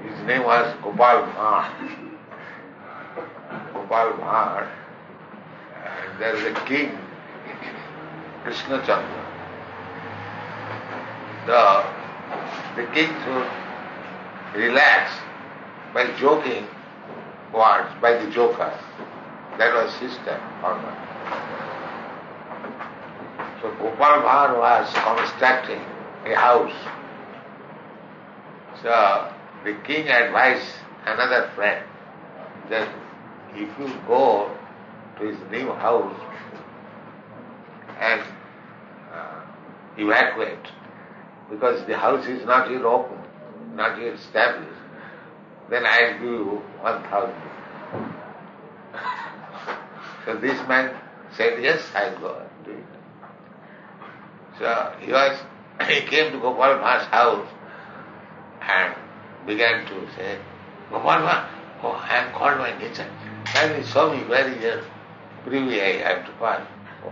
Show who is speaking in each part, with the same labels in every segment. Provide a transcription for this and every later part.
Speaker 1: His name was Gopal Bhatt. Gopal Bhatt. And there is a king, Krishna Chandra. The king should relax by joking words, by the joker. That was system, format. So Gopal Bhatt was constructing a house. So the king advised another friend that if you go to his new house and evacuate, because the house is not yet open, not yet established, then I'll give you 1,000. So this man said, yes, I'll go and do it. So he came to Gopal Bhatt's house and began to say, Gopal Bhatt, I am called by nature. Can you show me where is your privy I have to pass?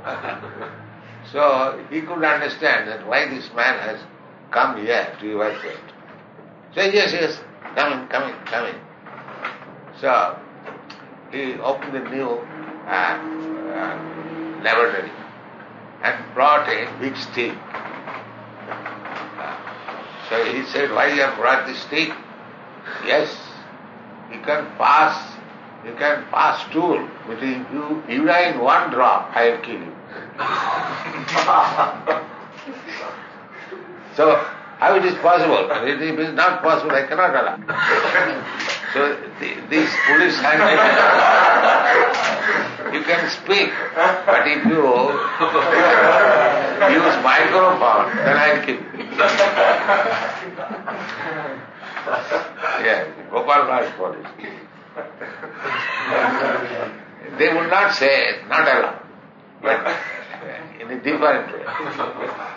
Speaker 1: So he could understand that why this man has come here to evacuate. So yes, come in. So he opened the new laboratory and brought a big stick. So he said, why you have brought this stick? Yes, you can pass stool between you, even in one drop, I will kill you. So, how it is possible? If it is not possible, I cannot allow. So, these foolish handwriting, you can speak, but if you use microphone, then I will kill you. Yes, Gopal Bhatt policy. They would not say, not allowed, but in a different way.